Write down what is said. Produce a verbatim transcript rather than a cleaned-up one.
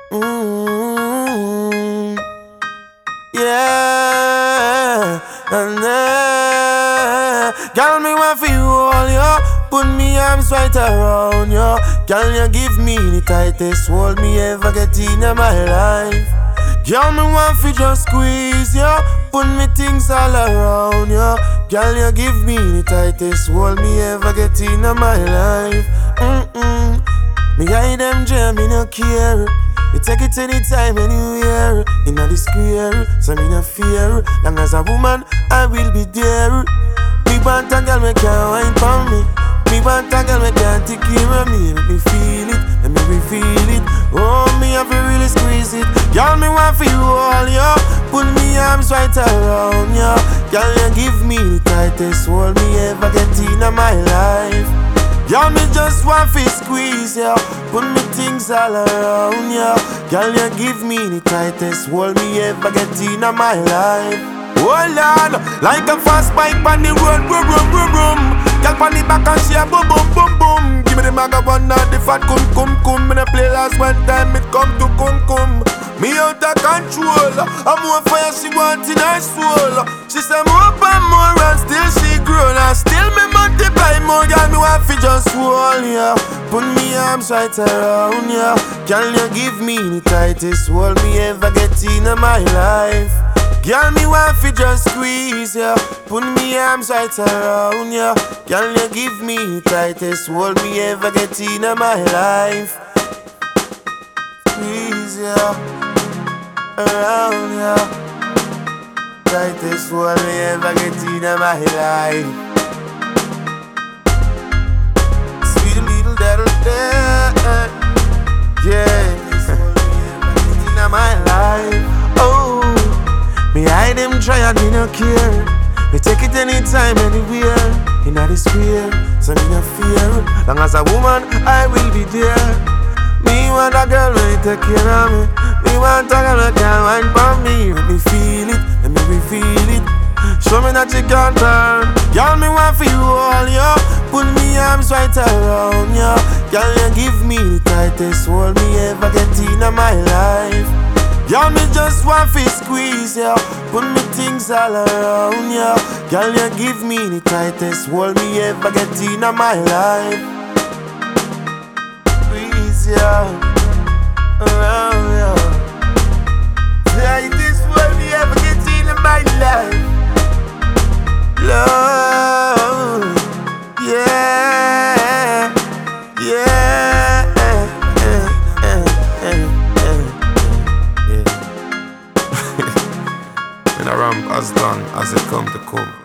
Mm-hmm. Yeah, and uh, girl, me want for you all, yo. Put me arms right around you. Girl, you give me the tightest hold me ever get in my life. Girl, me want for just squeeze you. Put me things all around you. Girl, you give me the tightest hold me ever get in my life. Mm-mm. Me hide them jam, me no care. Me take it anytime, anywhere. Inna the square, so me no fear. Long as a woman, I will be there. Me want a girl, me can't wine for me. Me want a girl, me can't take care of me. Let me feel it, let me feel it. Oh, me have to really squeeze it. Girl, me want for you all, yo. Put me arms right around you. Girl, you give me the tightest hold me ever get in my life. Girl, me just want to squeeze ya, put me things all around ya. Girl, you give me the tightest hold me ever get in my life. Hold on, like a fast bike on the road, boom, boom, boom, boom. Girl, on the back and she a boom, boom, boom, boom. Give me the maga one and the fat cum, cum, cum. Me the play last one time, it come to cum, cum. Me out of control, I'm more fire she want in her soul. She say more and more and still she grown and still me multiply more. Girl, me want fi just hold ya, put me arms right around ya. Girl, you give me the tightest hold me ever get in my life. Girl, me want fi just squeeze ya, put me arms right around ya. Girl, you give me the tightest hold me ever get in my life. Squeeze ya, around ya. Tightest hold me ever get in my life. Sweet little little day, yeah. In my life, oh. Me hide them try and me no care. Me take it anytime, anywhere. Inna the square, so me no fear. Long as a woman, I will be there. Me want a girl when take care of me. Me want a girl that can wine for me. Let me feel it, let me feel it. Show me that you can turn. Girl, me want for you all, yo. Put me arms right around you. Girl, you give me the tightest hold me ever get in my life. Girl, me just want to squeeze ya, put me things all around ya. Girl, you give me the tightest hold me ever get in my life. Squeeze ya, around ya. Tightest hold me ever get in my life. Love, yeah, yeah. And I ramp as long as it come to come.